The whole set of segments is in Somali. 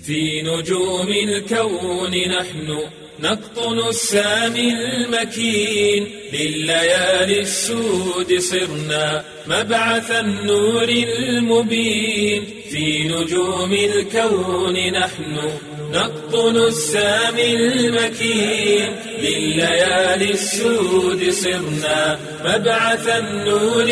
في نجوم الكون نحن نقطن السامي المكين لليالي السود صرنا مبعث النور المبين في نجوم الكون نحن نقطن السامي المكين لليالي السود صرنا مبعث النور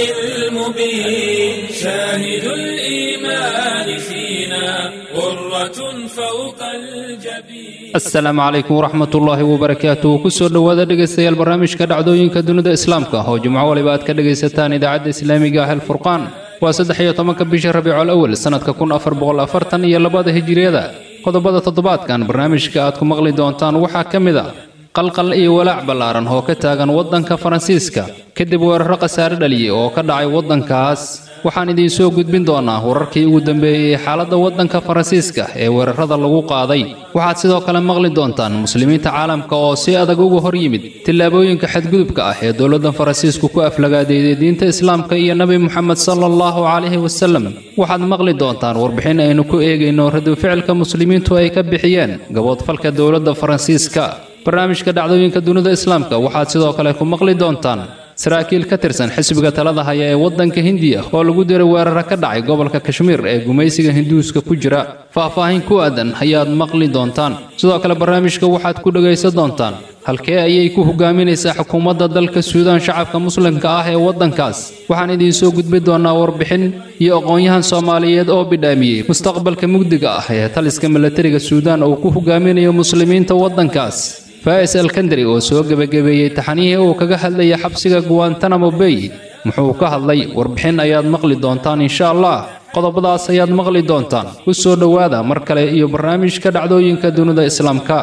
المبين شاهد الإيمان فينا غرة فوق الجبين. السلام عليكم ورحمة الله وبركاته. كسر دوادة دقيسيال برنامج كدعدوين كدنود إسلامك هو جمعة ولبات كدقيستان إذاعة إسلامي قاهل الفرقان وصدحية طمك بشهر ربيع الأول سنة ككون أفر بغل أفرتن يلباد هجرية qodobada toddobaadkan barnaamijka aad ku maqli doontaan waxaa ka mid ah qalqal iyo walaac ballaaran oo ka taagan waddanka Faransiiska kadib weerar khasaare dhaliyay oo ka dhacay waddankaas waxaan idin soo gudbin doonaa wararkii ugu dambeeyay xaaladda waddanka Faransiiska ee weerarada lagu qaaday waxaad sidoo kale maqli doontaan muslimiinta caalamka oo si adag uga hor yimid tillaabooyinka xadgudubka ah ee dowladda Faransiisku ku aflagaadeeyay diinta Islaamka iyo Nabi Muhammad sallallahu alayhi wasallam waxaad maqli doontaan warbixin aynu ku eegayno radu ficilka muslimiintu ay ka bixiyeen gaboodfalka dowladda Faransiiska barnaamijka dhacdooyinka dunida Islaamka waxaad sidoo kale ku maqli doontaan saraakiil ka tirsan xisbiga talada haya ee waddanka Hindiya oo lagu diray weerar ka dhacay gobolka Kashmir ee gumaysiga Hinduuska ku jira faahfaahin ku aadan ayaad maqli doontaan sidoo kale barnaamijka waxaad ku dhageysan doontaan halkee ayay ku hogaaminaysaa xukuumadda dalka Suudaan shacabka muslimka ah ee waddankaas waxaan idin soo gudbin doonaa warbixin iyo aqoonyahan Soomaaliyeed oo bidhaamiyay mustaqbalka mugdiga ah ee taliska militariga Suudaan oo ku hogaaminayo muslimiinta waddankaas فائز الكندري oo soo gabagabeeyay taxanihi oo kaga hadlaya xabsiga Guantanamo Bay muxuu ka hadlay warbixin ayaad maqli doontaan insha Allah qodobadaas ayaad maqli doontaan ku soo dhawaada mar kale iyo barnaamijka dhacdooyinka dunida Islaamka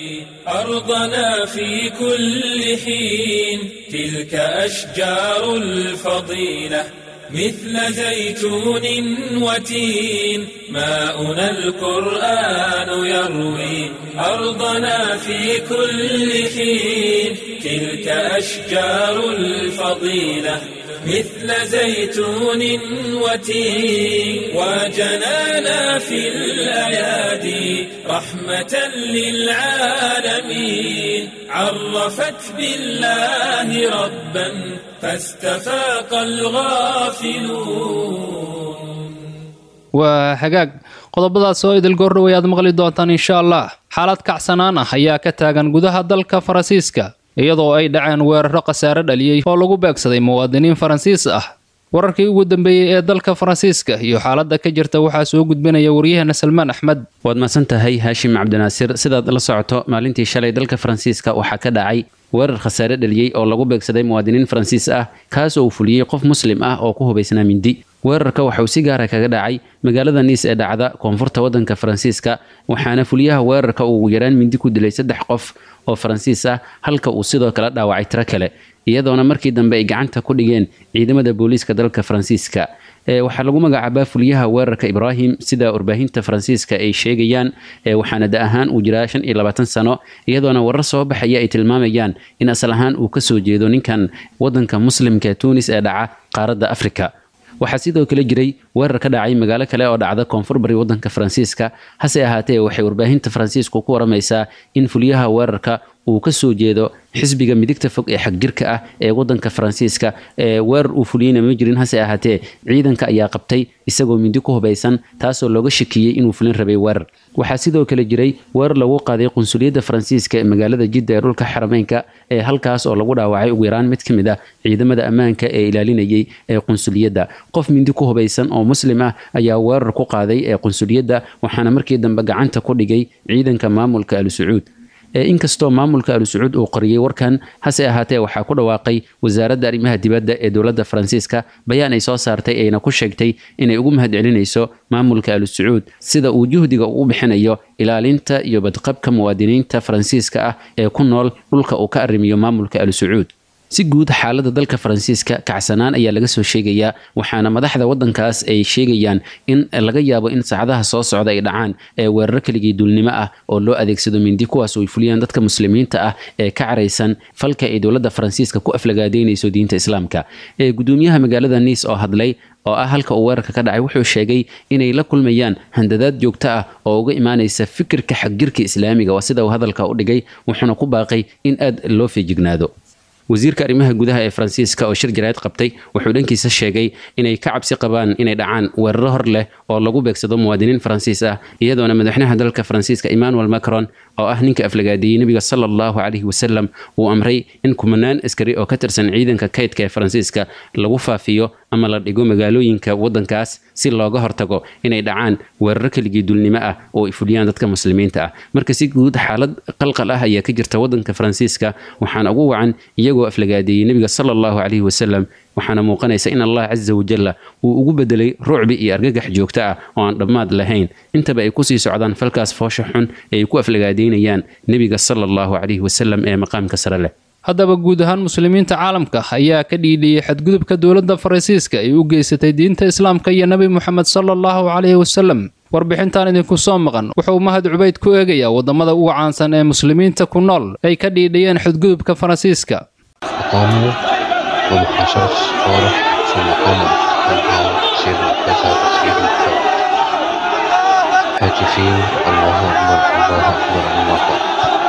أرضنا في كل حين تلك أشجار الفضيلة مثل زيتون وتين ماؤنا القرآن يروي أرضنا في كل حين تلك أشجار الفضيلة مثل زيتون وتين وجنانا في الأيادي رحمة للعالمين عرفت بالله ربا فاستفاق الغافلون وحقاق qodobadaas oo idil goordhow ayaad maqli doontaan insha Allah xaalad kacsanaan ah ayaa ka taagan gudaha dalka Faransiiska iyadoo ay dhaceen weeraro khasaare dhaliyay oo lagu beegsaday muwaadiniin Faransiis ah wararkii ugu dambeeyay ee dalka Faransiiska iyo xaaladda ka jirta waxaa soo gudbinaya wariyahana Salmaan Axmed waad maasantahay Haashim Cabdinaasir sidaad la socoto maalintii shalay dalka Faransiiska waxaa ka dhacay weerar khasaare dhaliyay oo lagu beegsaday muwaadiniin Faransiis ah kaas oo fuliyay qof muslim ah oo ku hubaysnaa mindi weerarka waxa uu si gaar ah kaga dhacay magaalada Nice ee dhacda koonfurta waddanka Faransiiska waxaana fuliyaha weerarka uu yaraan mindi ku dilay 3 qof oo Faransiis ah halka uu sidoo kale dhaawacay tiro kale iyadoona markii dambe ay gacanta ku dhigeen ciidamada booliiska dalka Faransiiska waxa lagu magacaabaa fuliyaha weerarka Ibrahim sida warbaahinta Faransiiska ay sheegayaan waxaana ahaan uu jiraa 25 sano iyadoona warar soo baxaya ay tilmaamayaan in asal ahaan uu ka soo jeedo ninkan waddanka muslimka Tunis ee dhaca qaaradda Afrika waxaa sidoo kale jiray weerar ka dhacay magaalo kale oo dhacda koonfur bari waddanka Faransiiska hase ahaatee waxay warbaahinta Faransiisku ku waramaysaa in fuliyaha weerarka uu ka soo jeedo xisbiga midigta fog ee xagjirka ah ee waddanka Faransiiska weerar uu fuliyay ma jirin hase ahaatee ciidanka ayaa qabtay isagoo mindi ku hubaysan taasoo looga shakiyay inuu fulin rabay weerar waxaa sidoo kale jiray weerar lagu qaaday qunsuliyadda Faransiiska ee magaalada Jidda ee dhulka Xarameynka ee halkaas oo lagu dhaawacay ugu yaraan mid kamid ah ciidamada ammaanka ee ilaalinayay ee qunsuliyadda qof mindi ku hubaysan oo muslim ah ayaa weerar ku qaaday ee qunsuliyadda waxaana markii dambe gacanta ku dhigay ciidanka maamulka Al Sacuud inkastoo maamulka Al Sacuud uu qoriyay warkan hase ahaatee waxaa ku dhawaaqay wasaaradda arrimaha dibadda ee dowladda Faransiiska bayaan ay soo saartay ayna ku sheegtay inay ugu mahadcelinayso maamulka Al Sacuud sida uu juhdiga u bixinayo ilaalinta iyo badqabka muwaadiniinta Faransiiska ah ee ku nool dhulka uu ka arrimiyo maamulka Al Sacuud si guud xaaladda dalka Faransiiska kacsanaan ayaa laga soo sheegayaa waxaana madaxda wadankaas ay sheegayaan in laga yaabo in saacadaha soo socda ay dhacaan weerar kaligii dulnimo ah oo loo adeegsado mindi kuwaas oo ay fuliyaan dadka muslimiinta ah ee ka careysan falka ay dowladda Faransiiska ku aflagaadeynayso diinta Islaamka. Gudoomiyaha magaalada Nice oo hadlay oo halka uu weerarka ka dhacay wuxuu sheegay inay la kulmayaan handadaad joogto ah oo uga imaanaysa fikirka xagjirka Islaamiga waa sida uu hadalka u dhigay wuxuuna ku baaqay in aad loo feejignaado. wasiirka arrimaha gudaha ee Faransiiska oo shir jaraa'id qabtay wuxuu dhankiisa sheegay inay ka cabsi qabaan inay dhacaan weeraro hor leh oo lagu beegsado muwaadiniin Faransiis ah iyadoona madaxweynaha dalka Faransiiska Emmanuel Macron oo ah ninka aflagaadiyay nabiga sallallahu alayhi wasallam uu amray in kumanaan askari oo ka tirsan ciidanka kaydka ee Faransiiska lagu faafiyo ama la dhigo magaalooyinka wadankaas si looga hortago inay dhacaan weerar kaligii dulnimo ah oo ay fuliyaan dadka muslimiinta ah. Marka si guud xaalad qalqal ah ayaa ka jirta wadanka Faransiiska waxaana ugu wacan iyagoo aflagaadiyay nabiga sallallahu alayhi wasallam waxaana muuqanaysa in Allah azza wa jalla uu ugu bedelay ruucbi iyo argagax joogto ah oo aan dhamaad lahayn intaba ay ku sii socdaan falkaas foosha xun ee ay ku aflagaadeynayaan nabiga sallallahu alayhi wasallam ee maqaamka sare leh. haddaba guud ahaan muslimiinta caalamka ayaa ka dhiidhiyay xadgudubka dowladda Faransiiska ay u geysatay diinta Islaamka iyo Nabi Muhammad sallallahu alayhi wasallam. warbixintan idinku soo maqan wuxuu Mahad Cubayd ku eegayaa wadamada ugu caansan ee muslimiinta ku nool ay ka dhiidhiyeen xadgudubka Faransiiska. ومحاشرة الصالح ثم قام بالحال سير كذا تسير هاتفين الله أكبر الله أكبر الله أكبر.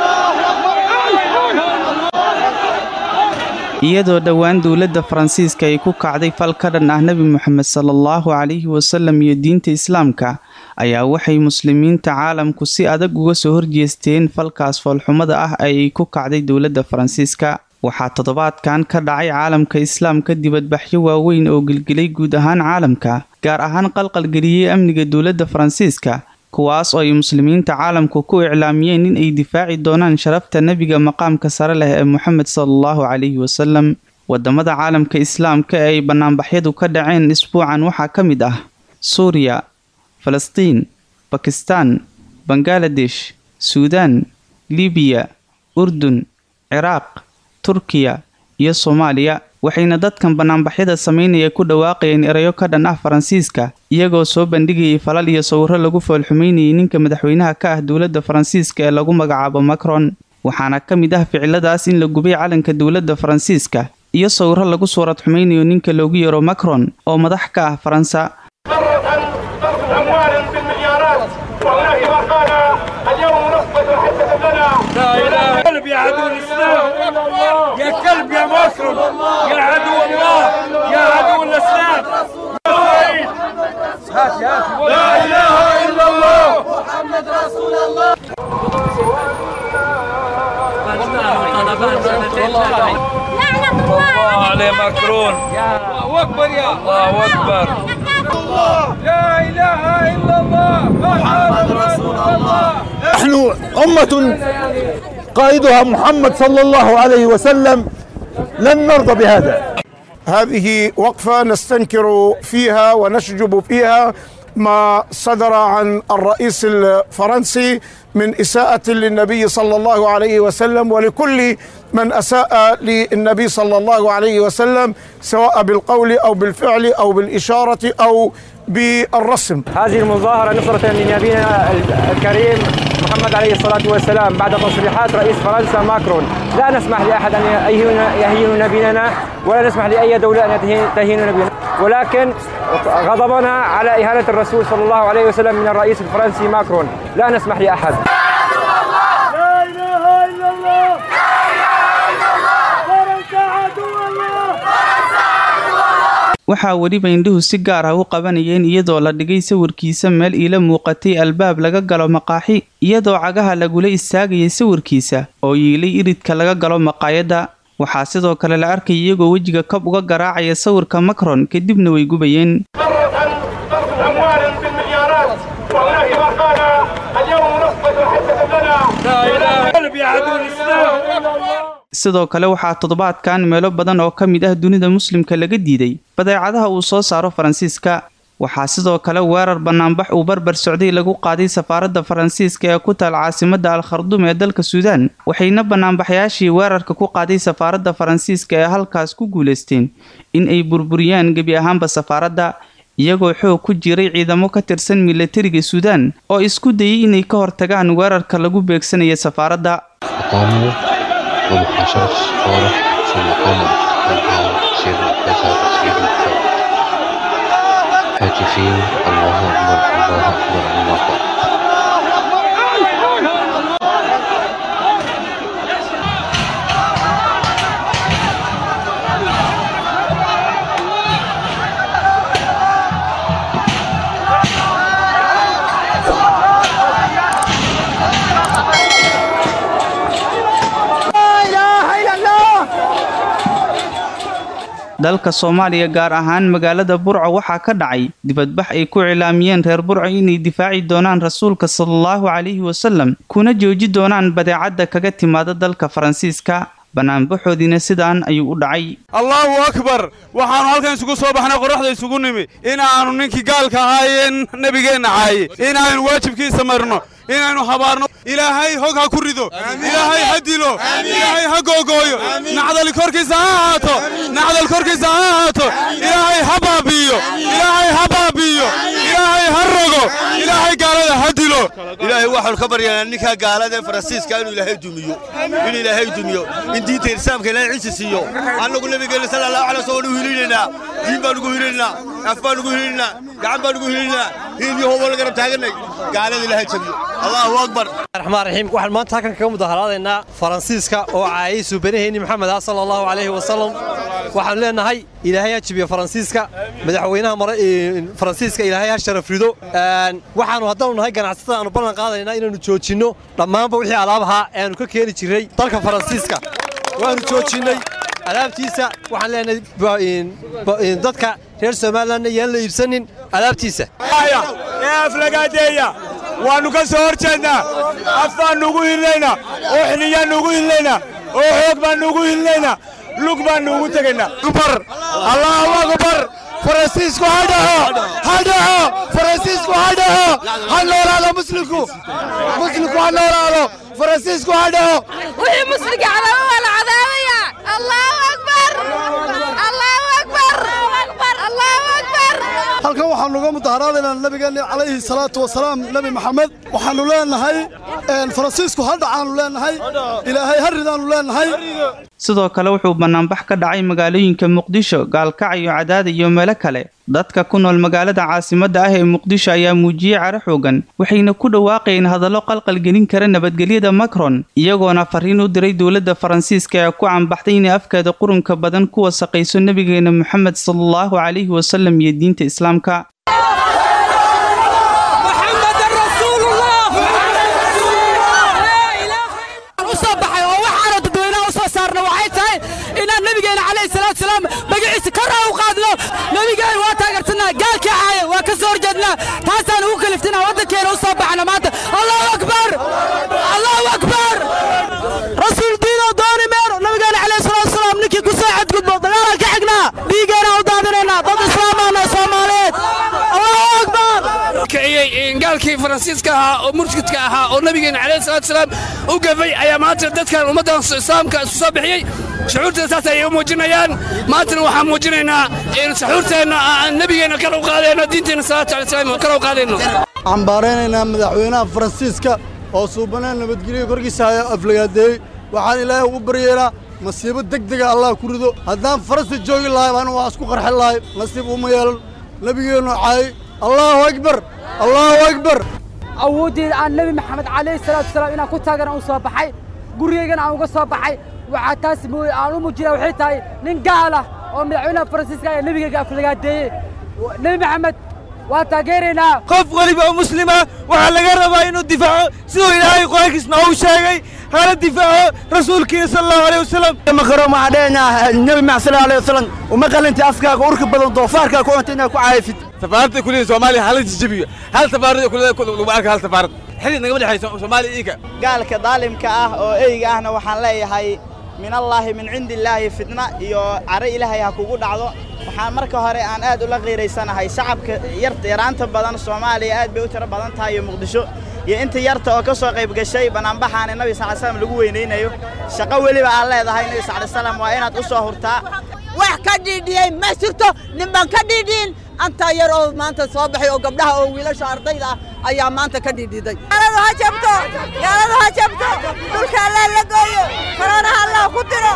iyadoo dhowaan dowladda Faransiiska ay ku kacday fal ka dhan ah Nabi Muhammad sallallahu alayhi wasallam iyo diinta Islaamka ayaa waxay muslimiinta caalamku si adag uga soo horjeesteen falkaas falxumada ah ay ku kacday dowladda Faransiiska. waxaa toddobaadkan ka dhacay caalamka Islaamka dibadbaxyo waaweyn oo gilgilay guud ahaan caalamka gaar ahaan qalqalgeliyay amniga dowladda Faransiiska kuwaas oo ay muslimiinta caalamku ku iclaamiyeen in ay difaaci doonaan sharafta nabiga maqaamka sare leh ee Muhammad sallallahu alayhi wasallam. wadamada caalamka Islaamka ay banaanbaxyadu ka dhaceen isbuucan waxaa ka mid ah Suuriya, Falastiin, Pakistan, Bangladesh, Suudaan, Liibiya, Urdun, Ciraaq, Turkiya iyo Soomaaliya waxayna dadkan banaanbaxyada sameynaya ku dhawaaqayeen erayo ka dhan ah Faransiiska iyagoo soo bandhigayay falal iyo sawirro lagu foolxumeynayay ninka madaxweynaha ka ah dowladda Faransiiska ee lagu magacaabo Macron. waxaana ka mid ah ficiladaas in la gubay calanka dowladda Faransiiska iyo sawirro lagu suurad xumeynayo ninka loogu yeero Macron oo madax ka ah Faransa. يا عدو الإسلام يا كلب يا مكرم يا عدو الله يا عدو الإسلام لا إله إلا الله محمد رسول الله. لعنة الله على مكرون. الله أكبر يا الله أكبر. لا إله إلا الله محمد رسول الله. نحن أمة قائدها محمد صلى الله عليه وسلم لن نرضى بهذا. هذه وقفة نستنكر فيها ونشجب فيها ما صدر عن الرئيس الفرنسي من إساءة للنبي صلى الله عليه وسلم ولكل من أساء للنبي صلى الله عليه وسلم سواء بالقول أو بالفعل أو بالإشارة أو بالرسم. هذه المظاهرة نصرة لنبينا الكريم محمد عليه الصلاة والسلام بعد تصريحات رئيس فرنسا ماكرون. لا نسمح لأحد أن يهين نبينا ولا نسمح لأي دولة أن تهين نبينا ولكن غضبنا على إهانة الرسول صلى الله عليه وسلم من الرئيس الفرنسي ماكرون لا نسمح لأحد. لا إله إلا الله فرنسا عدو الله. waxaa weliba indhuhu si gaar ah u qabanayeen iyadoo la dhigay sawirkiisa meel ila muuqatay albaab laga galo maqaaxi iyadoo cagaha lagula istaagayay sawirkiisa oo yiilay iridka laga galo maqaayada. waxaa sidoo kale la arkay iyagoo wejiga kab uga garaacaya sawirka Macron kadibna way gubayeen. sidoo kale waxaa toddobaadkan meelo badan oo ka mid ah dunida muslimka laga diiday badeecadaha uu soo saaro Faransiiska. waxaa sidoo kale weerar banaanbax uu barbar socday lagu qaaday safaaradda faransiiska ee ku taal caasimadda al kharduum ee dalka suudaan waxayna banaanbaxayaashii weerarka ku qaaday safaaradda faransiiska ee halkaas ku guuleysteen in ay burburiyaan gebi ahaanba safaaradda iyagoo xoog ku jiray ciidamo ka tirsan milatariga suudaan oo isku dayay inay ka hortagaan weerarka lagu beegsanaya safaaradda هاتفين الله أكبر الله أكبر الله أكبر dalka Soomaaliya gaar ahaan magaalada Burco waxaa ka dhacay dibadbax ay ku cilaamiyeen reer Burco inay difaaci doonaan rasuulka sallallahu alayhi wasallam kuna jooji doonaan badeecada kaga timaada dalka Faransiiska banaanbaxoodina sidaan ayuu u dhacay Allahu akbar waxaan halkan isugu soo baxnay qoraxda isugu nimi in aanu ninkii gaalka ahaayeen nabigeena caayay in aanu waajibkiisa marno in aanu habaarno ilaahay hog ha ku rido ilaahay ha dilo ilaahay ha googooyo nacdal korkiisa ha ahaato nacdal korkiisa ha ahaato ilaahay ha baabiyo ilaahay ha baabiyo ilaahay ha rogo ilaahay gaalada ha dilo ilaahay waxaan ka baryaynaa ninka gaalada Faransiiska inuu ilaahay dumiyo in diinta islaamka ilaahay ciise siiyo annagu nabigeena sallallahu alayhi wasallam hiilinayna diin baan ugu hiilinayna af baan ugu hiilinayna gacan baan ugu hiilinayna hiiliyo wala garab taaganay gaalada ilaahay jabiyo Allahu akbar الرحمن الرحيم waxaan maanta halkan kaga mudaharaadayna Faransiiska oo caayay suubaneeyni Maxamed sallallahu alayhi wasallam waxaan leenahay ilaahay ha jabiyo Faransiiska madaxweynaha Faransiiska ilaahay ha sharaf rido waxaanu haddana nahay ganacsatada aanu ballan qaadaynaa inaanu joojino dhammaanba wixii alaabaha aanu ka keeni jiray dalka Faransiiska waanu joojinay alaabtiisa waxaan leenahay dadka reer Soomaaliland yaan la iibsanin alaabtiisa aflagaadeeya waanu ka soo horjeednaa afaan ugu hilnayna oo xiliyaan ugu hilnayna oo xoog baan ugu hilnayna lug baan ugu tagaynaa akbar Allahu akbar Faransiisku hadhaho Faransiisku hadhaho hanoolaalo muslimku hanoolaalo Faransiisku hadhaho wixii musliga calaamada wala cadaabaya Allahu akbar Allahu akbar Allahu akbar halkan waxaan uga mudaharaadaynaa nabigeena calayhi salaatu wasalaam nabi maxamed waxaanu leenahay Faransiisku hadhacaanu leenahay ilaahay haridaanu leenahay sidoo kale wuxuu banaanbax ka dhacay magaalooyinka Muqdisho gaalkacyo Cadaad iyo meelo kale dadka ku nool magaalada caasimadda ah ee Muqdisho ayaa muujiyay cara xoogan waxayna ku dhawaaqeen hadallo qalqal gelin kara nabadgelyada Macron iyagoona fariin u diray dawladda Faransiiska ee ku cambaxday in afkeeda qurunka badan ku wasaqayso nabigeena Maxamed sallallahu alayhi wasallam iyo diinta islaamka magaciisa kor u qaadno nabigeena waa taageersanaa gaalka caaya waa ka soo horjeednaa taasaan ugu kaliftinaa wadankeena u soo baxna maanta Allahu akbar rasuul diino dooni meero nabigeena calayhi salaatu wasalaam ninkii ku soo xadgudbo dagaalka ka xignaa dhiigeena u daadinayna dad islaamana Soomaaliyeed Allahu akbar kiciyay gaalkii Faransiiska ahaa oo murtadka ahaa oo nabigeena calayhi salaatu wasalaam u gafay ayaa maanta dadkan ummadda islaamka isu soo bixiyay shucuurta saas ay muujinayaan maanta waxaan muujinaynaa in shucuurteena nabigeena kala qaadayno diinteena salaatu alayhi wasallam kala qaadayno ambaareynayna madaxweynaha Faransiiska oo suubanaa nabadgelyo korkiisa aflagaadeey waxaan ilaahay ugu baryeelaa masiibo degdeg ah Allah ku rido haddaan Faransi joogi lahayn waan wax isku qarxin lahayn nasiib uma yeelan nabigeena caay Allahu akbar awoodii aan nabi Maxamed calayhi salaatu wasalaam inaan ku taagan oo soo baxay gurigeena aan uga soo baxay waxa taas aan u muujinaa waxay tahay nin gaal ah oo madaxweynaha Faransiiska ee nabiga aflagaadeeyay nabi Maxamed waa taageereynaa qof waliba muslima waxa laga rabaa inuu difaaco sidoo ilaahay quraankiisna uu sheegay hala difaaco rasuulkiisa sallallahu alayhi wasallam makaro ma adeena nabi Maxamed sallallahu alayhi wasallam uma qalanti afkaaga urka badan doofaarka ku inta ku caayfid safaarada kulli Soomaaliya hal jijibiyo hal safaarada kulli lagu arka hal safaarad xilli naga madaxaysan Soomaaliya iika gaalka daalimka ah oo eyga ahna waxaan leeyahay min allahi min cindi illaahi fitna iyo caro ilaahay ha kugu dhacdo waxaan marka hore aan aad ula qiiraysanahay shacabka yaraanta badan Soomaaliya aad bay u tiro badan tahay iyo Muqdisho iyo inta yarta oo ka soo qayb gashay banaanbaxaan Nabi sallallahu alayhi wasallam lagu weyneynayo shaqo waliba aan leedahay Nabi sallallahu alayhi wasallam waa inaad u soo hurtaa wax ka dhidhiyay ma jirto niman ka dhidhin anta yar oo maanta soo baxay oo gabdhaha oo wiilasha ardayda ayaa maanta ka dhidhiday yaaladu ha jabto dhulka la gooyo corona Allah ku diro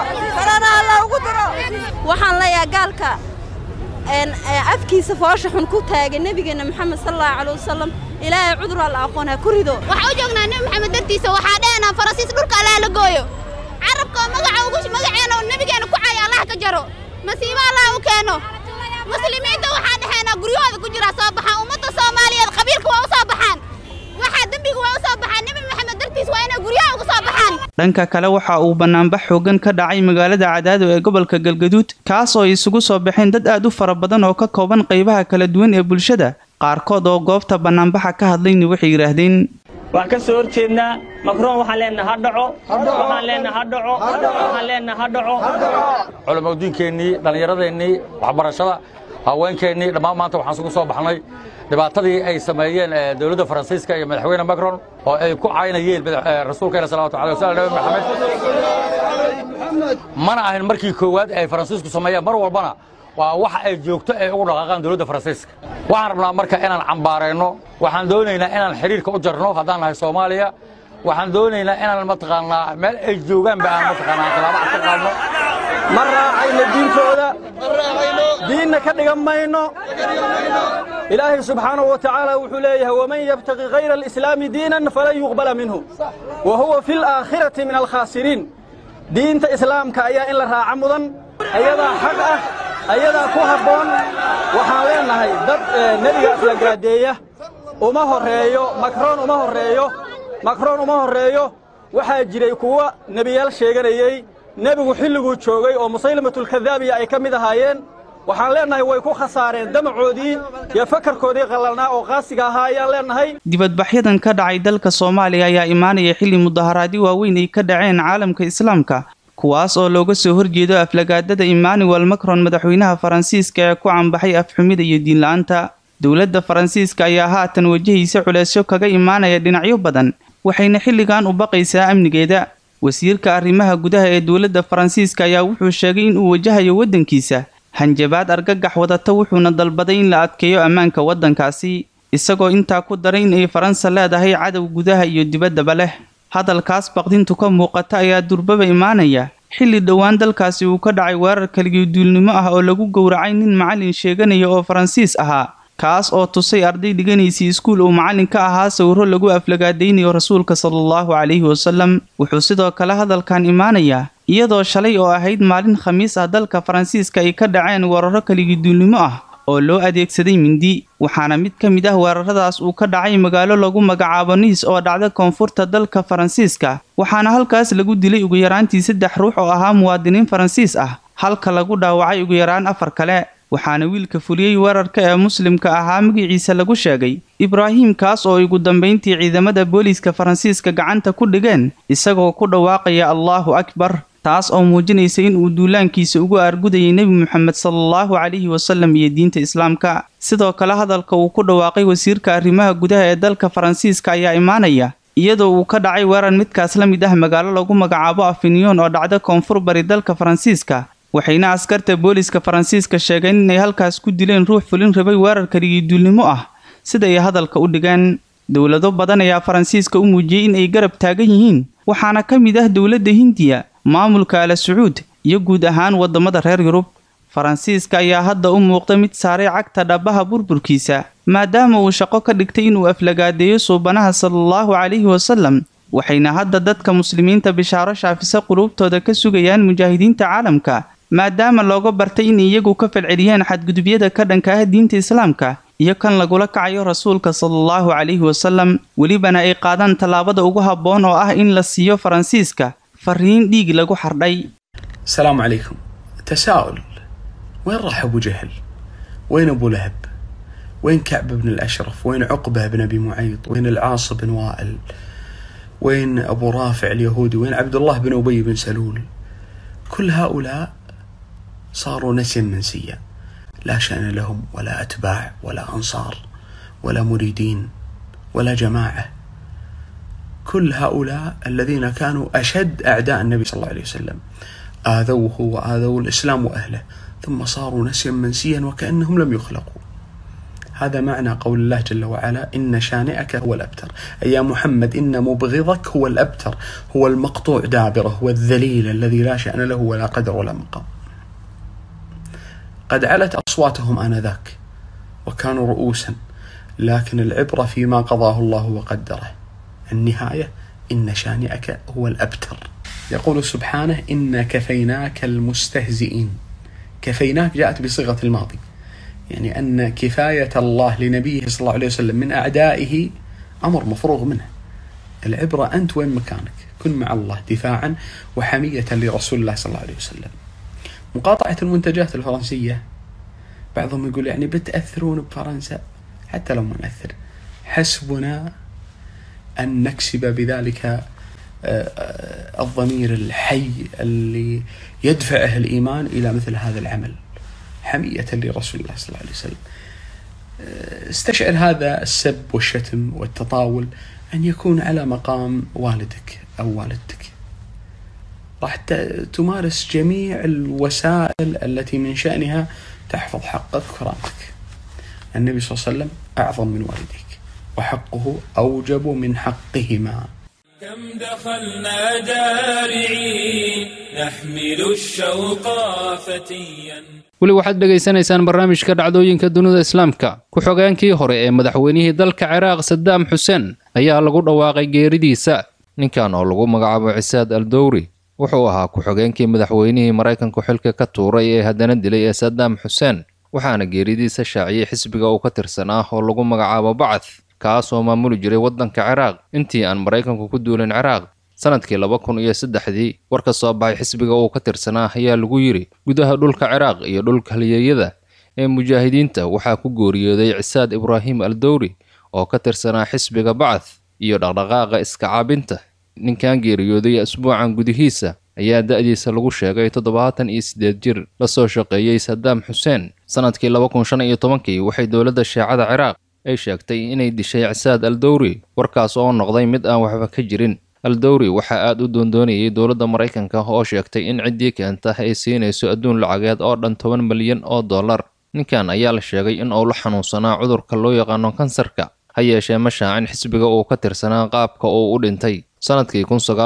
waxaan leeyahay gaalka afkiisa foosha xun ku taagay nabigeena Maxamed sallallahu alayhi wasallam ilaahay cudur la aqoon ha ku rido waxa u joognaa nabi Maxamed dartiisa waxa dheenaa Faransiis dhulka la gooyo carabka magaceena oo nabigeena ku caay Allah ka jaro masiiba Allah u keeno muslimiinta waxa dhaxayna guryahooda ku jira soo baxaan ummadda Soomaaliyeed qabiilka waa u soo baxaan waxa dambiga waa u soo baxaan nabi Maxamed dartiisa waa inay guryaha uga soo baxaan dhanka kale waxa uu banaanbax xoogan ka dhacay magaalada Cadaado ee gobolka Galgaduud kaas oo isugu soo baxeen dad aad u fara badan oo ka kooban qaybaha kala duwan ee bulshada qaarkood oo goobta banaanbaxa ka hadlayni waxay yiraahdeen wax ka soo horjeednaa Macron waxaan leenahay ha dhaco culimadiinkeennii dhallinyaradeenii waxbarashada haweenkeennii dhammaan maanta waxaan isugu soo baxnay dhibaatadii ay sameeyeen dawladda Faransiiska iyo madaxweyne Macron oo ay ku caynayeen rasuulkeena sallallahu alayhi wasallam Maxamed mana ahayn markii koowaad ay Faransiisku sameeyeen mar walbana waa wax ay joogto ay ugu dhaqaaqaan dawladda Faransiiska waxaan rabnaa marka inaan cambaareyno waxaan doonaynaa inaan xiriirka u jarno haddaan nahay Soomaaliya waxaan doonaynaa inaan mataqaanaa meel ay joogaan baan mataqaanaa talaabo ka qaadno marra ayna diintooda diinna ka dhigan mayno ilaahay subxaanahu wa ta'aala wuxuu leeyahay waman yabtaqi ghayra al-islaam diinan falan yuqbala minhu wa huwa fil aakhirati min al-khaasiriin diinta islaamka ayaa in la raaca mudan ayadaa xaq ah ayadaa ku habboon waxaan leenahay dad nebigaas la gaadeeya uma horeeyo Macron uma horeeyo waxaa jiray kuwa nebiyaal sheeganayay nebigu xilliguu joogay oo Musaylimatul Kadhaabiya ay ka mid ahaayeen waxaan leenahay way ku khasaareen damacoodii iyo fakarkoodii qalalnaa oo qaasiga ahaa ayaan leenahay dibadbaxyadan ka dhacay dalka Soomaaliya ayaa imaanaya xilli mudaharaadyo waaweyn ay ka dhaceen caalamka Islaamka kuwaas oo looga soo horjeedo aflagaadada Emmanuel Macron madaxweynaha Faransiiska ee ku canbaxay afxumida iyo diin la'aanta dawladda Faransiiska ayaa haatan wajahaysa culeysyo kaga imaanaya dhinacyo badan waxayna xilligan u baqaysaa amnigeeda wasiirka arrimaha gudaha ee dawladda Faransiiska ayaa wuxuu sheegay in uu wajahayo wadankiisa hanjabaad argagax wadata wuxuuna dalbaday in la adkeeyo ammaanka wadankaasi isagoo intaa ku daray in ay Faransa leedahay cadow gudaha iyo dibaddaba leh hadalkaas baqdintu ka muuqata ayaa durbaba imaanaya xilli dhowaan dalkaasi uu ka dhacay weerar kaligii duulnimo ah oo lagu gowracay nin macallin sheeganaya oo Faransiis ahaa kaas oo tusay arday dhiganaysi iskuul oo macallin ka ahaa sawiro lagu aflagaadeynayo rasuulka sallallahu alayhi wasallam wuxuu sidoo kale hadalkan imaanaya iyadoo shalay oo ahayd maalin khamiis ah dalka Faransiiska ay ka dhaceen weeraro kaligii duulnimo ah oo loo adeegsaday mindi waxaana mid ka mid ah weeraradaas uu ka dhacay magaalo lagu magacaabo Nice oo dhacda koonfurta dalka Faransiiska waxaana halkaas lagu dilay ugu yaraantii 3 ruux oo ahaa muwaadiniin Faransiis ah halka lagu dhaawacay ugu yaraan 4 kale waxaana wiilka fuliyay weerarka ee muslimka ahaa magaciisa lagu sheegay Ibrahim kaas oo ugu dambeyntii ciidamada booliiska Faransiiska gacanta ku dhigeen isagoo ku dhawaaqaya Allahu Akbar taas oo muujinaysa in uu duulaankiisa ugu argudayay Nabi Maxamed sallallahu alayhi wasallam iyo diinta Islaamka sidoo kale hadalka uu ku dhawaaqay wasiirka arrimaha gudaha ee dalka Faransiiska ayaa imaanaya iyadoo uu ka dhacay weerar midkaas la mid ah magaalo lagu magacaabo Avignon oo dhacda koonfur bari dalka Faransiiska waxayna askarta booliiska Faransiiska sheegeen inay halkaas ku dileen ruux fulin rabay weerar kaligii duulnimo ah sida ay hadalka u dhigaan dawlado badan ayaa Faransiiska u muujiyay in ay garab taagan yihiin waxaana ka mid ah dawladda Hindiya maamulka Al Sacuud iyo guud ahaan wadamada reer Yurub Faransiiska ayaa hadda u muuqda mid saaray cagta dhabaha burburkiisa maadaama uu shaqo ka dhigtay inuu aflagaadeeyo suubanaha sallallahu alayhi wasallam waxayna hadda dadka muslimiinta bishaaro shaafisa qulubtooda ka sugayaan mujaahidiinta caalamka maadaama looga bartay in iyagu ka falceliyaan xadgudubyada ka dhanka ah diinta Islaamka iyo kan lagula kacayo rasuulka sallallahu alayhi wasallam walibana ay qaadaan talaabada ugu habboon oo ah in la siiyo Faransiiska fariin dhiig lagu xardhay السلام عليكم تساؤل وين راح أبو جهل وين أبو لهب وين كعب بن الأشرف وين عقبة بن أبي معيط وين العاص بن وائل وين أبو رافع اليهودي وين عبد الله بن أبي بن سلول كل هؤلاء صاروا نسيا منسيا، لا شأن لهم ولا أتباع ولا أنصار ولا مريدين ولا جماعة. كل هؤلاء الذين كانوا أشد أعداء النبي صلى الله عليه وسلم آذوه وآذوا الإسلام وأهله، ثم صاروا نسيا منسيا وكأنهم لم يخلقوا. هذا معنى قول الله جل وعلا: إن شانئك هو الأبتر، أي يا محمد إن مبغضك هو الأبتر، هو المقطوع دابره، هو الذليل الذي لا شأن له ولا قدر ولا مقام. قد علت أصواتهم آنذاك وكانوا رؤوسا، لكن العبرة فيما قضاه الله وقدره. النهاية: إن شانئك هو الأبتر. يقول سبحانه: إن كفيناك المستهزئين. كفيناك جاءت بصيغة الماضي، يعني أن كفاية الله لنبيه صلى الله عليه وسلم من أعدائه أمر مفروغ منه. العبرة أنت وين مكانك، كن مع الله دفاعا وحمية لرسول الله صلى الله عليه وسلم. مقاطعة المنتجات الفرنسية، بعضهم يقول يعني بتأثرون بفرنسا. حتى لو ما نأثر، حسبنا أن نكسب بذلك الضمير الحي اللي يدفعه الإيمان إلى مثل هذا العمل حمية لرسول الله صلى الله عليه وسلم. استشعر هذا السب والشتم والتطاول أن يكون على مقام والدك أو والدتك، راح تمارس جميع الوسائل التي من شأنها تحفظ حقك وكرامتك. النبي صلى الله عليه وسلم أعظم من والديك، وحقه أوجب من حقهما. كم دخلنا دارعين نحمل الشوق فتيا. weli waxaad dhegaysanaysaan barnaamijka dhacdooyinka dunida islaamka. ku-xogeenkii hore ee madaxweynihii dalka ciraaq Saddam Hussein ayaa lagu dhawaaqay geeridiisa. ninkan oo lagu magacaabo Cisaad al-Dowri wuxuu ahaa ku-xogeenkii madaxweynihii Mareykanku xilka ka tuuray ee haddana dilay ee Saddam Hussein, waxaana geeridiisa shaaciyay xisbiga uu ka tirsanaa oo lagu magacaabo Bacth, kaasoo maamuli jiray waddanka Ciraaq intii aan Mareykanku ku duulin Ciraaq. sanadkii 2003 war ka soo baxay xisbiga uu ka tirsanaa ayaa lagu yiri gudaha dhulka Ciraaq iyo dhulka halyeeyada ee mujaahidiinta waxaa ku geeriyooday Cisaad Ibrahim al-Dowri oo ka tirsanaa xisbiga Bacth iyo dhaqdhaqaaqa iska caabinta. ninkan geeriyooday asbuucan gudihiisa ayaa da'diisa lagu sheegay 78 jir, la soo shaqeeyay Saddam Hussein. sanadkii 2015 waxay dowladda Shiicada Ciraaq ay sheegtay inay dishay Cisaad al-Dowri, warkaas oo noqday mid aan waxba ka jirin. al-Dowri waxa aad u doondoonayay dowladda Mareykanka oo sheegtay in ciddii keenta ay siinayso adduun lacageed oo dhan $10 milyan. ninkan ayaa la sheegay in uu la xanuunsanaa cudurka loo yaqaano kansarka, ha yeeshee ma shaacin xisbiga uu ka tirsanaa qaabka uu u dhintay. sanadkii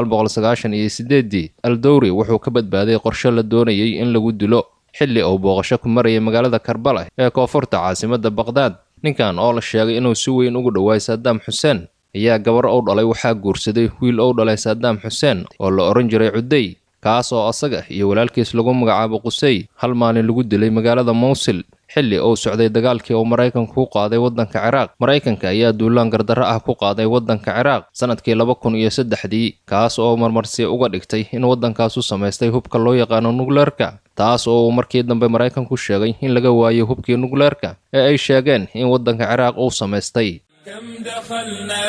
1998 al-Dowri wuxuu ka badbaaday qorshe la doonayay in lagu dilo xilli uu booqasho ku marayay magaalada Karbala ee koonfurta caasimadda Baghdad. ninkan oo la sheegay inuu si weyn ugu dhawaay Saddam Hussein ayaa gabar uu dhalay waxaa guursaday wiil uu dhalay Saddam Hussein oo la oran jiray Cuday, kaas oo asaga iyo walaalkiis lagu magacaabo Qusay hal maalin lagu dilay magaalada Mosul xilli uu socday dagaalkii uu Mareykanku ku qaaday waddanka Ciraaq. Mareykanka ayaa duulaan gardarro ah ku qaaday waddanka Ciraaq sanadkii 2003, kaas oo marmarsi uga dhigtay in waddankaas uu samaystay hubka loo yaqaano nukleerka, taas oo markii dambe Mareykanku sheegay in laga waayo hubkii nukleerka ee ay sheegeen in waddanka Ciraaq uu samaystay. كم دخلنا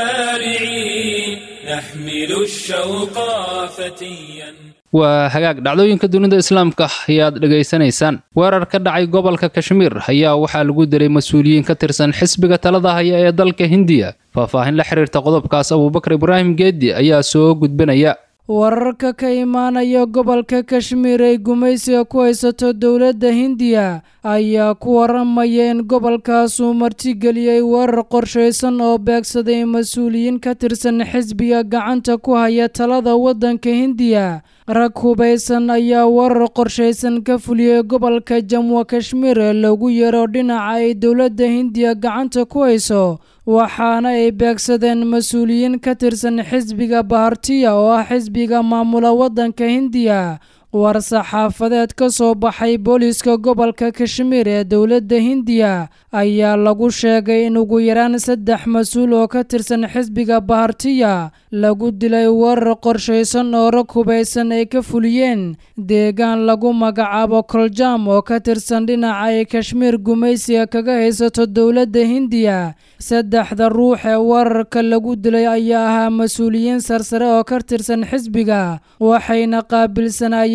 دارعين نحمل الشوق فتيا. waa hagaag dhacdooyinka dunida islaamka ayaad dhegaysanaysaan. weerar ka dhacay gobolka Kashmir ayaa waxaa lagu dilay mas'uuliyiin ka tirsan xisbiga talada haya ee dalka Hindiya. faahfaahin la xiriirta qodobkaas Abuubakar Ibraahim Geedi ayaa soo gudbinaya. wararka ka imaanaya gobolka Kashmir ay gumaysiga ku haysato dowladda Hindiya ayaa ku waramaya in gobolkaas uu martigeliyay weerar qorshaysan oo beegsaday mas'uuliyiin ka tirsan xisbiga gacanta ku haya talada waddanka Hindiya. rag hubaysan ayaa weerar qorshaysan ka fuliyay gobolka Jammu Kashmir ee lagu yeero dhinaca ay dowladda Hindiya gacanta ku hayso, waxaana ay beegsadeen mas'uuliyiin ka tirsan xisbiga Bharatiya oo ah xisbiga maamula waddanka Hindiya. war saxaafadeed ka soo baxay booliiska gobolka Kashmir ee dowladda Hindiya ayaa lagu sheegay in ugu yaraan 3 mas'uul oo ka tirsan xisbiga Bharatiya lagu dilay weerar qorshaysan oo rag hubaysan ay ka fuliyeen deegaan lagu magacaabo Koljam oo ka tirsan dhinaca ay Kashmir gumaysiga kaga haysato dowladda Hindiya. 3 ruux ee weerarka lagu dilay ayaa ahaa mas'uuliyiin sarsare oo ka tirsan xisbiga, waxayna qaabilsanayeen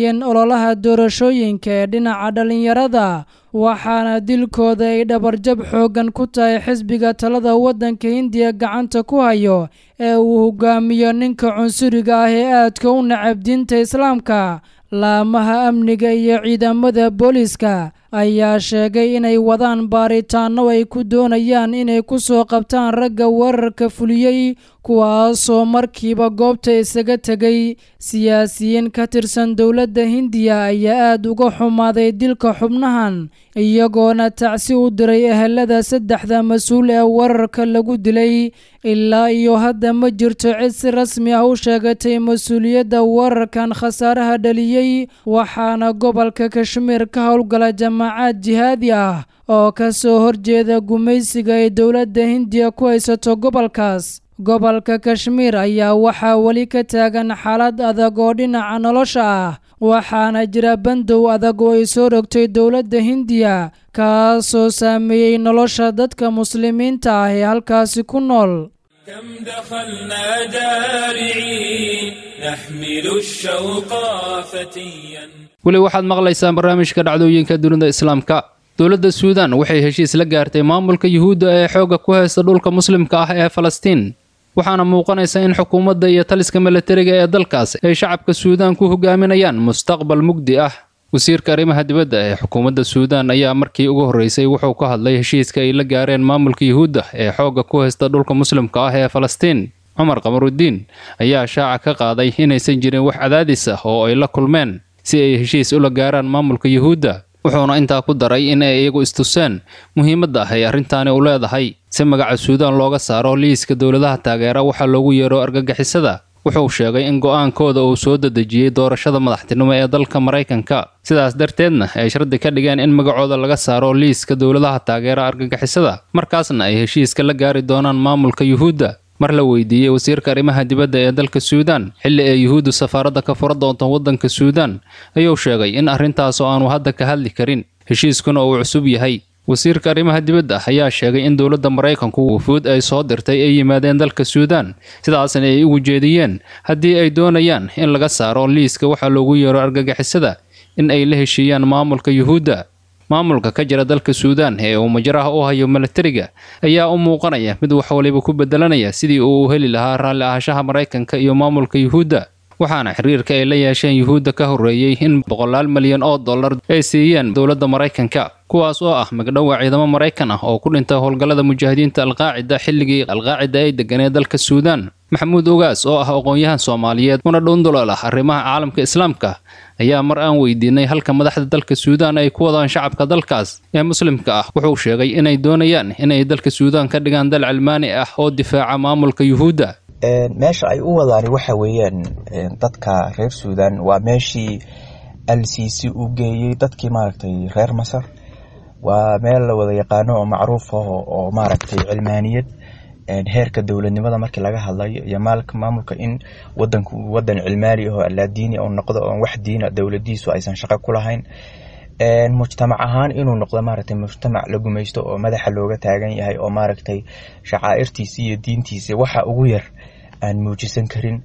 sameeyeen ololaha doorashooyinka ee dhinaca dhallinyarada waxaana dilkooda ay dhabarjab xooggan ku tahay xisbiga talada waddanka hindiya gacanta ku hayo ee uu hogaamiyo ninka cunsuriga ah ee aadka u nacab diinta islaamka laamaha amniga iyo ciidamada booliiska ayaa sheegay inay wadaan baaritaanno ay ku doonayaan inay ku soo qabtaan ragga weerarka fuliyey kuwaasoo markiiba goobta isaga tegay siyaasiyiin ka tirsan dowladda hindiya ayaa aad uga xumaaday dilka xubnahan iyagoona tacsi u diray ehelada saddexda mas-uul ee weerarka lagu dilay ilaa iyo hadda ma jirto cid si rasmi ah u sheegatay mas-uuliyadda weerarkan khasaaraha dhaliyey waxaana gobolka kashmiir ka howlgala jamaacad jihaadi ah oo ka soo horjeeda gumaysiga ay dowladda hindiya ku haysato gobolkaas gobolka kashmiir ayaa waxaa weli ka taagan xaalad adag oo dhinaca nolosha ah waxaana jira bandow adag oo ay soo rogtay dowladda hindiya kaasoo saameeyey nolosha dadka muslimiinta ah ee halkaasi ku nool كم دخلنا جارعين نحمل الشوق فتيا weli waxaad maqlaysaan barnaamijka dhacdooyinka dunida islaamka dowladda suudaan waxay heshiis la gaartay maamulka yuhuudda ee xoogga ku haysta dhulka muslimka ah ee falastiin waxaana muuqanaysa in xukuumadda iyo taliska milatariga ee dalkaas ay shacabka suudaan ku hogaaminayaan mustaqbal mugdi ah wasiirka arrimaha dibadda ee xukuumadda suudaan ayaa markii ugu horreysay wuxuu ka hadlay heshiiska ay la gaareen maamulka yuhuudda ee xoogga ku haysta dhulka muslimka ah ee falastiin cumar qamarudiin ayaa shaaca ka qaaday inaysan jirin wax cadaadis ah oo ay la kulmeen si ay heshiis ula gaaraan maamulka yuhuudda wuxuuna intaa ku daray in ay iyagu istuseen muhiimadda ah ay arrintaani u leedahay si magaca suudaan looga saaro liiska dowladaha taageera waxaa loogu yeero argagixisada wuxuu sheegay in go'aankooda uu soo dedejiyey doorashada madaxtinimo ee dalka Maraykanka sidaas darteedna ay shardi ka dhigeen in magacooda laga saaro liiska dowladaha taageera argagixisada markaasna ay heshiiska la gaari doonaan maamulka yuhuudda mar la weydiiyey wasiirka arrimaha dibadda ee dalka suudaan xilli ay yuhuuddu safaaradda ka fura doonto waddanka suudaan ayuu sheegay in arrintaas oo aanu hadda ka hadli karin heshiiskuna uu cusub yahay wasiirka arrimaha dibadda ayaa sheegay in dowladda Maraykanku wufuud ay soo dirtay ay yimaadeen dalka suudaan sidaasna ay ugu jeediyeen haddii ay doonayaan in laga saaro liiska waxa loogu yeero argagixisada in ay la heshiiyaan maamulka yuhuudda maamulka ka jira dalka suudaan ee uu majraha u hayo milatariga ayaa u muuqanaya mid wax waliba ku bedelanaya sidii uu u heli lahaa raalli ahaanshaha Maraykanka iyo maamulka yuhuudda waxaana xiriirka ay la yeesheen yuhuudda ka horreeyay in $100 milyan ay siiyeen dowladda Maraykanka kuwaas oo ah magdhow ciidamo Maraykan ah oo ku dhintay howlgallada mujaahidiinta al-qaacida xilligii al-qaacida ay deganeen dalka suudaan maxamuud ogaas oo ah aqoon-yahan Soomaaliyeed una dhundulol ah arrimaha caalamka islaamka ayaa mar aan weydiinay halka madaxda dalka suudaan ay ku wadaan shacabka dalkaas ee muslimka ah wuxuu sheegay inay doonayaan inay dalka suudaan ka dhigaan dal cilmaani ah oo difaaca maamulka yuhuudda meesha ay u wadaan waxa weeyaan dadka reer suudaan waa meeshii al-Sisi uu geeyay dadkii maaragtay reer Masar waa meel la wada yaqaano oo macruuf ah oo maaragtay cilmaaniyad heerka dawladnimada markii laga hadlayo iyo maamulka in wadanku wadan cilmaani ah oo alaadiini oo noqdo oo wax diina dawladiisu aysan shaqo ku lahayn mujtamac ahaan inuu noqdo maaragtay mujtamac la gumaysto oo madaxa looga taagan yahay oo maaragtay shaqaa'irtiisa iyo diintiisa waxa ugu yar aan muujisan karin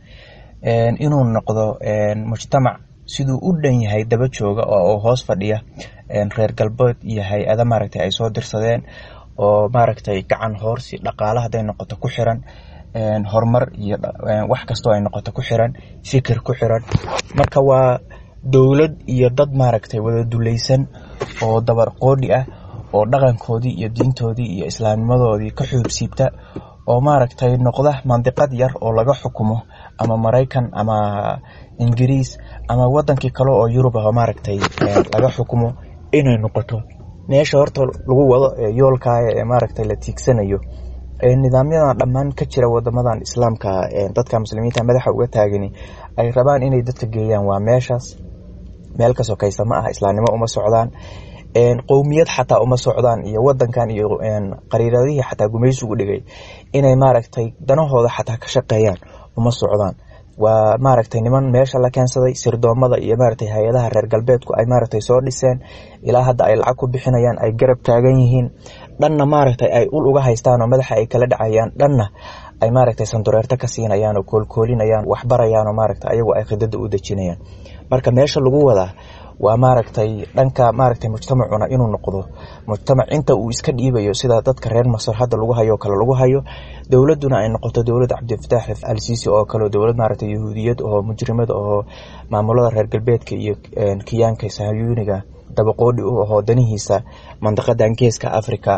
inuu noqdo mujtamac sidoo u dhan yahay daba jooga oo hoos fadhiya reer galbeed iyo hay'adaha maaragtay ay soo dirsadeen oo maaragtay gacan hoorsi dhaqaalaha haday noqoto ku xiran horumar iyo wax kasto ay noqoto ku xiran fikir ku xiran marka waa dawlad iyo dad maaragtay wada dulaysan oo dabar qoodhi ah oo dhaqankoodii iyo diintoodii iyo islaamnimadoodii ka xuubsiibta oo maaragtay noqda mandiqad yar oo laga xukumo ama Maraykan ama Ingiriis ama wadankii kale oo Yurub ah maaragtay laga xukumo inay noqoto meesha horta lagu wado yoolka ee maaragtay la tiigsanayo nidaamyada dhammaan ka jira wadamadan islaamka dadka muslimiinta madaxa uga taagani ay rabaan inay dadka geeyaan waa meeshaas meel ka sokaysa ma aha islaamnimo uma socdaan qowmiyad xataa uma socdaan iyo wadankan iyo qariiradihii xataa gumaysigu dhigay inay maaragtay danahooda xataa ka shaqeeyaan uma socdaan waa maaragtay niman meesha la keensaday sirdoomada iyo maaragtay hay'adaha reer galbeedku ay maaragtay soo dhiseen ilaa hadda ay lacag ku bixinayaan ay garab taagan yihiin dhanna maaragtay ay ul uga haystaan oo madaxa ay kala dhacayaan dhanna ay maaragtay sandureerta ka siinayaan oo koolkoolinayaan wax barayaan oo maaragtay ayagu ay khidada u dejinayaan marka meesha lagu wadaa waa maaragtay dhanka maaragtay mujtamacuna inuu noqdo mujtamac inta uu iska dhiibayo sida dadka reer Masar hadda lagu hayo kale lagu hayo dawladuna ay noqoto dawlad Cabdilfataax al-Siisi oo kale dawlad maaragtay yahuudiyad oo mujrimad oo maamulada reer galbeedka iyo kiyaanka Sahayuuniga dabaqoodi oo danihiisa mandaqadan geeska Afrika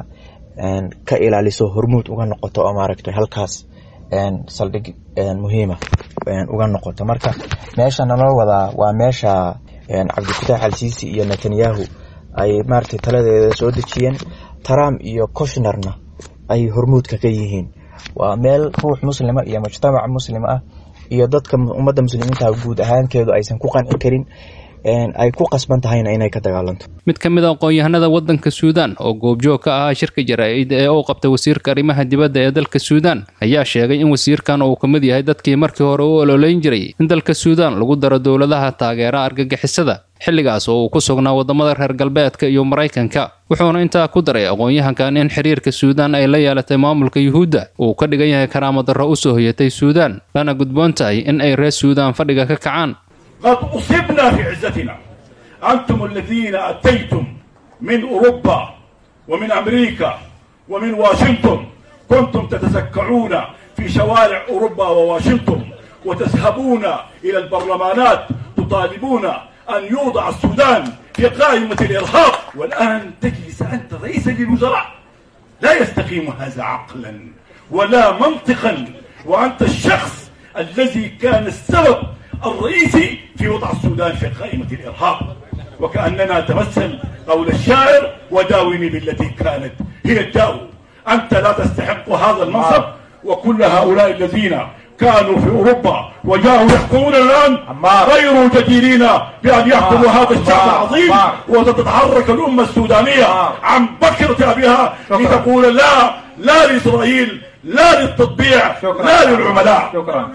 ka ilaaliso hormuud uga noqoto oo maaragtay halkaas saldhig muhiima uga noqoto marka meesha nala wadaa waa meesha Cabdilfataax al-Siisi iyo Netanyahu ay maartay taladeeda soo dejiyeen Trump iyo Kushnerna ay hormuudka ka yihiin waa meel ruux muslima iyo mujtamac muslim ah iyo dadka ummadda muslimiinta guud ahaankeedu aysan ku qanci karin ay ku qasban tahayna inay ka dagaalanto mid ka mid ah aqoon-yahanada waddanka Suudaan oo goobjoog ka ah shirka jaraa'id ee uu qabtay wasiirka arrimaha dibadda ee dalka Suudaan ayaa sheegay in wasiirkan uu ka mid yahay dadkii markii hore u ololeyn jiray in dalka Suudaan lagu daro dawladaha taageera argagixisada xilligaas oo uu ku sugnaa wadamada reer galbeedka iyo Mareykanka wuxuuna intaa ku daray aqoon-yahankan in xiriirka Suudaan ay la yeelatay maamulka Yuhuudda uu ka dhigan yahay karaamad darro u soo hoyatay Suudaan lana gudboon tahay in ay reer Suudaan fadhiga ka kacaan قد أصبنا في عزتنا أنتم الذين أتيتم من أوروبا ومن أمريكا ومن واشنطن كنتم تتسكعون في شوارع أوروبا وواشنطن وتذهبون إلى البرلمانات تطالبون أن يوضع السودان في قائمة الإرهاب والآن تجلس أنت رئيس للوزراء لا يستقيم هذا عقلا ولا منطقا وأنت الشخص الذي كان السبب الرئيسي في وضع السودان في قائمة الإرهاب وكأننا تمثل قول الشاعر وداوني بالتي كانت هي الداو أنت لا تستحق هذا المنصب وكل هؤلاء الذين كانوا في أوروبا وجاءوا يحكمون الآن غير جديرين بأن يحكموا هذا الشعب العظيم وتتحرك الأمة السودانية عن بكرة أبيها لتقول لا لإسرائيل لا للتطبيع لا للعملاء شكرا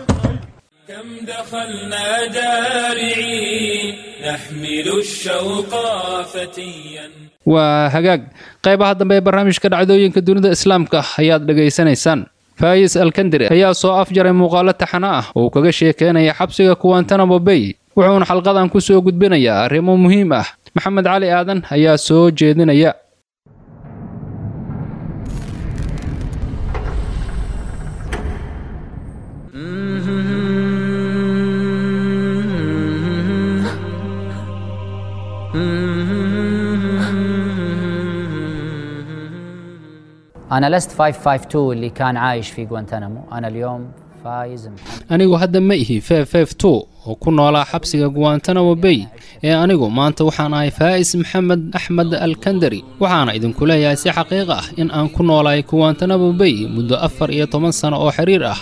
كم دخلنا دارعين نحمل الشوق فتيا waa hagaag qaybaha dambe ee barnaamijka dhacdooyinka dunida islaamka ayaad dhageysanaysaan Fayez Al-Kandari ayaa soo afjaray muuqaalo taxana ah oo kaga sheekeynaya xabsiga Guantanamo Bay wuxuuna xalqadan ku soo gudbinayaa arrimo muhiim ah Maxamed Cali Aadan ayaa soo jeedinaya أنا لست 552 اللي كان عايش في غوانتنامو أنا اليوم فايز محمد anigu hadda ma ihi 552 oo ku noolaa xabsiga Guantanamo Bay ee anigu maanta waxaan ahay Faiz Maxamed Axmed Al-Kandari waxaana idinku leeyahay si xaqiiqo ah in aan ku noolaay Guantanamo Bay muddo 14 sano oo xiriir ah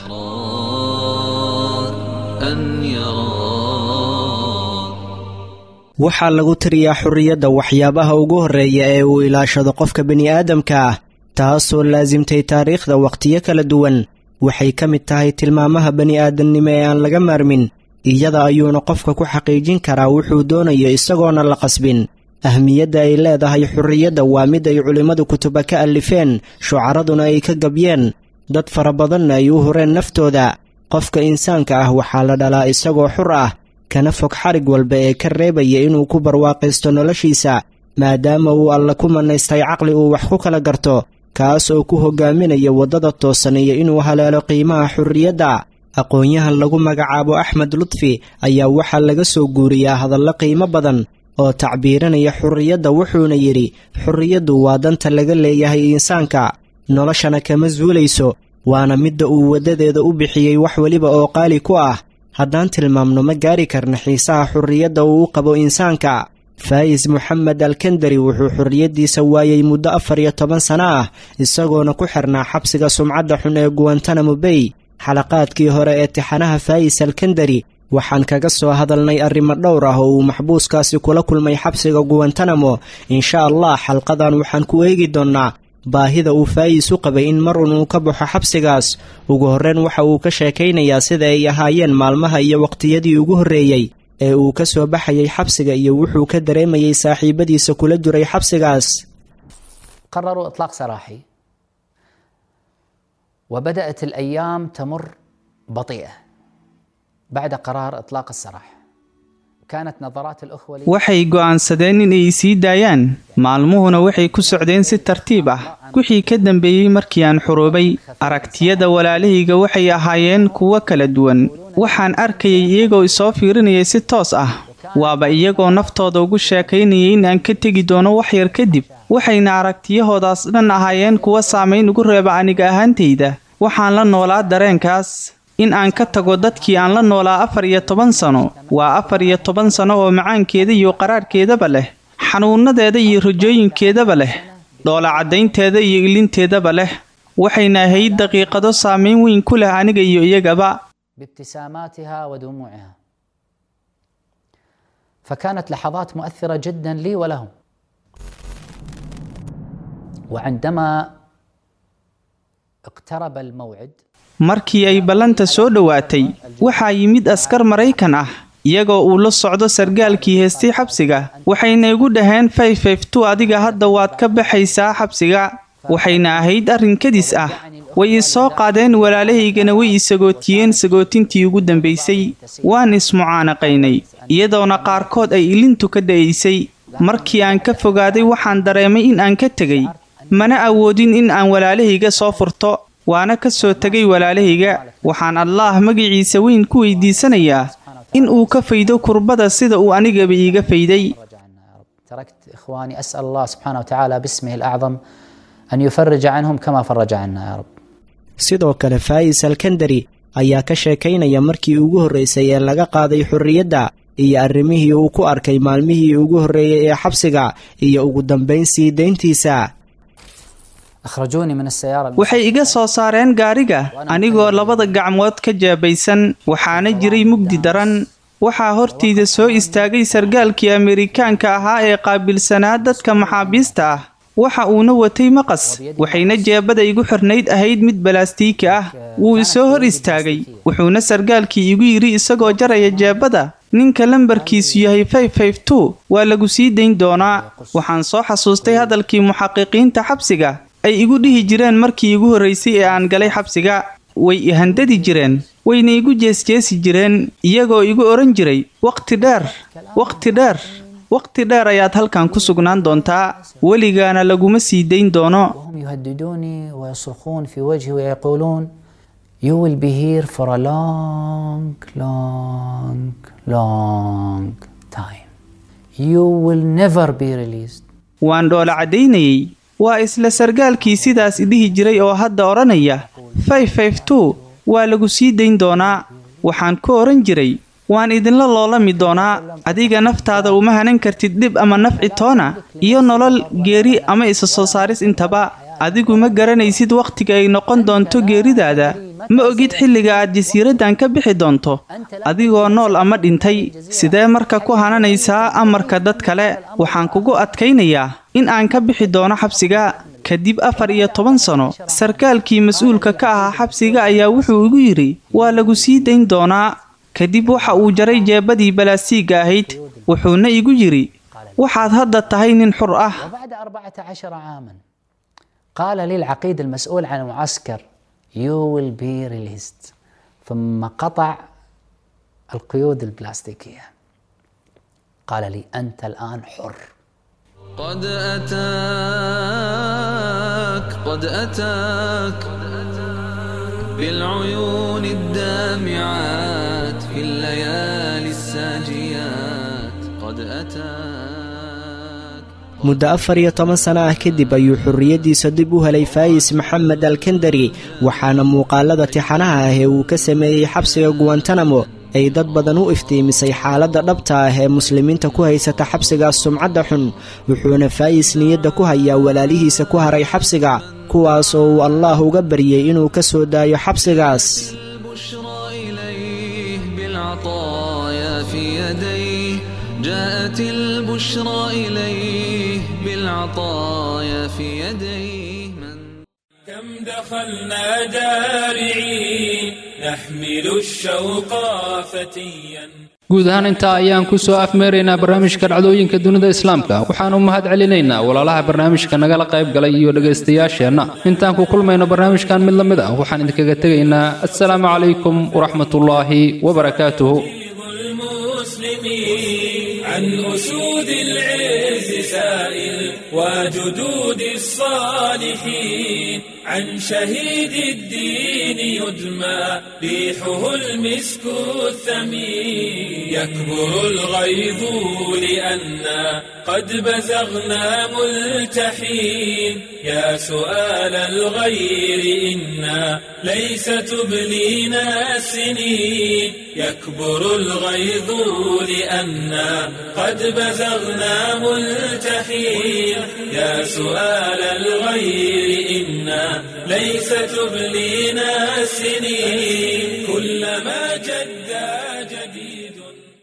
waxaa lagu tiriyaa xurriyadda waxyaabaha ugu horreeya ee uu ilaashado qofka bini'aadamka ah taasoo laasimtay taariikhda wakhtiyo kala duwan waxay ka mid tahay tilmaamaha bani'aadamnimo ee aan laga maarmin iyada ayuuna qofka ku xaqiijin karaa wuxuu doonayo isagoona la qasbin ahmiyadda ay leedahay xurriyadda waa mid ay culimmadu kutuba ka allifeen shucaraduna ay ka gabyeen dad fara badanna ay u hureen naftooda qofka insaanka ah waxaa la dhalaa isagoo xur ah kana fog xarig walba ee ka reebaya inuu ku barwaaqaysto noloshiisa maadaama uu alla ku manaystay caqli uu wax ku kala garto kaas oo ku hogaaminaya waddada toosan iyo inuu haleelo qiimaha xurriyadda aqoon-yahan lagu magacaabo Axmed Lutfi ayaa waxaa laga soo guuriyaa hadallo qiimo badan oo tacbiiranaya xurriyadda wuxuuna yidhi xurriyaddu waa danta laga leeyahay insaanka noloshana kama suulayso waana midda uu waddadeeda u bixiyey wax weliba oo qaali ku ah haddaan tilmaamno ma gaari karna xiisaha xurriyadda uu u qabo insaanka Faiz Maxamed Al-Kandari wuxuu xurriyaddiisa waayay muddo 14 sano ah isagoona ku xirnaa xabsiga sumcadda xun ee Guantanamo Bay xalaqaadkii hore ee tixanaha Faiz Al-Kandari waxaan kaga soo hadalnay arrimo dhowr ah oo uu maxbuuskaasi kula kulmay xabsiga Guantanamo insha Allah xalqadan waxaan ku eegi doonaa baahida uu Faiz u qabay in mar uu ka baxo xabsigaas ugu horreyn waxa uu ka sheekaynayaa sida ay ahaayeen maalmaha iyo waqtiyadii ugu horreeyay ee uu ka soo baxayay xabsiga iyo wuxuu ka dareemayay saaxiibadiisa kula duray xabsigaas قرروا إطلاق سراحي وبدأت الأيام تمر بطيئة بعد قرار إطلاق السراح waxay go'aansadeen inay sii daayaan maalmuhuna waxay ku socdeen si tartiib ah wixii ka dambeeyey markii aan xuroobay aragtiyada walaalahayga waxay ahaayeen kuwo kala duwan waxaan arkayay iyagoo isoo fiirinayay si toos ah waaba iyagoo naftooda ugu sheekaynayay in aan ka tegi doono wax yar kadib waxayna aragtiyahoodaas dhan ahaayeen kuwa saamayn ugu reeba aniga ahaantayda waxaan la noolaa dareenkaas in aan ka tago dadkii aan la noolaa 14 sano waa 14 sano oo macaankeeda iyo qaraarkeedaba leh xanuunadeeda iyo rajooyinkeedaba leh dhoola caddaynteeda iyo ilinteedaba leh waxayna ahayd daqiiqado saamayn weyn ku leh aniga iyo iyagaba بابتساماتها ودموعها فكانت لحظات مؤثرة جدا لي ولهم وعندما اقترب الموعد markii ay ballanta soo dhowaatay waxaa yimid askar Maraykan ah iyagoo uu la socdo sargaalkii heestay xabsiga waxayna igu dhaheen 552 adiga hadda waad ka baxaysaa xabsiga waxayna ahayd arrin kadis ah way soo qaadeen walaalahaygana way isagootiyeen sagootintii ugu dambeysay waan ismucaanaqaynay iyadoona qaarkood ay ilintu ka dhaysay markii aan ka fogaaday waxaan dareemay in aan ka tagay mana awoodin in aan walaalahayga soo furto waana ka soo tagay walaalahayga waxaan Allah magaciisa weyn ku weydiisanayaa in uu ka faydo kurbada sida uu anigaba iiga fayday تركت إخواني أسأل الله سبحانه وتعالى باسمه الأعظم أن يفرج عنهم كما فرج عنا يا رب sidoo kale Faais Alkandari ayaa ka sheekaynaya markii ugu horeysay ee laga qaaday xurriyadda iyo arrimihii uu ku arkay maalmihii ugu horeeyay ee xabsiga iyo ugu dambeyn sii deyntiisa waxay iga soo saareen gaariga anigoo labada gacmood ka jaabaysan waxaana jiray mugdi daran waxaa hortayda soo istaagay sargaalkii Ameerikaanka ahaa ee qaabilsanaa dadka maxaabiista ah waxa uuna watay maqas waxayna jeebada igu xirnayd ahayd mid balaastiik ah wuu isoo hor istaagay wuxuuna sargaalkii igu yiri isagoo jaraya jeebada ninka lambarkiisu yahay 552 waa lagu sii dayn doonaa waxaan soo xasuustay hadalkii muxaqiqiinta xabsiga ay igu dhihi jireen markii igu horeysay ee aan galay xabsiga way ihandadi jireen wayna igu jeesjeesi jireen iyagoo igu oran jiray waqti dheer ayaad halkan ku sugnaan doontaa weligaana laguma sii dayn doono يهددوني ويصرخون في وجهي ويقولون you will be here for a long time you will never be released waan dhoola cadaynayay waa isla sargaalkii sidaas idhihi jiray oo hadda oranaya 552 waa lagu sii dayn doonaa waxaan ku oran jiray waan idinla loolami doonaa adiga naftaada uma hanan kartid dhib ama nafci toona iyo nolol geeri ama isa soo saaris intaba adigu ma garanaysid waqtiga ay noqon doonto geeridaada ma ogid xilliga aad jasiiraddan ka bixi doonto adigoo nool ama dhintay sidee marka ku hananaysaa amarka dad kale waxaan kugu adkaynayaa in aan ka bixi doono xabsiga kadib 14 sano sarkaalkii mas'uulka ka ahaa xabsiga ayaa wuxuu igu yiri waa lagu sii dayn doonaa kadib waxa uu jaray jeebadii balaastiiga ahayd wuxuuna igu yiri waxaad hadda tahay nin xur ah وبعد 14 عاما قال لي العقيد المسؤول عن المعسكر you will be released ثم قطع القيود البلاستيكية قال لي أنت الآن حر قد أتاك بالعيون الدامعات في الليالي الساجيات قد أتاك muddo 14 sano ah kadib ayuu xurriyadiisa dib u helay Faais Maxamed Alkandari waxaana muuqaalada tixanaha ah ee uu ka sameeyay xabsiga Guantanamo ay dad badan u iftiimisay xaaladda dhabta ah ee muslimiinta ku haysata xabsiga sumcadda xun wuxuuna Faais niyadda ku hayaa walaalihiisa ku haray xabsiga kuwaas oo uu Allah uga baryay inuu ka soo daayo xabsigaas جاءت البشرى إليه بالعطايا في يديه كم دخلنا جارعين نحمل الشوق فتيا guud ahaan intaa ayaan ku soo afmeeraynaa barnaamijka dhacdooyinka dunida islaamka waxaan u mahad celinaynaa walaalaha barnaamijka nagala qayb galay iyo dhagaystayaasheenna intaan ku kulmayno barnaamijkan mid la mid ah waxaan idinkaga tegaynaa assalaamu calaykum waraxmatullaahi wabarakaatuhu عن أسود العز سائل وجدود الصالحين عن شهيد الدين يدمى ريحه المسك الثمين يكبر الغيظ لأننا قد بزغنا ملتحين يا سؤال الغير إنا ليس تبلينا السنين يكبر الغيظ لأننا قد بزغنا ملتحين يا سؤال الغير إنا ليس تبلينا السنين كلما جد جديد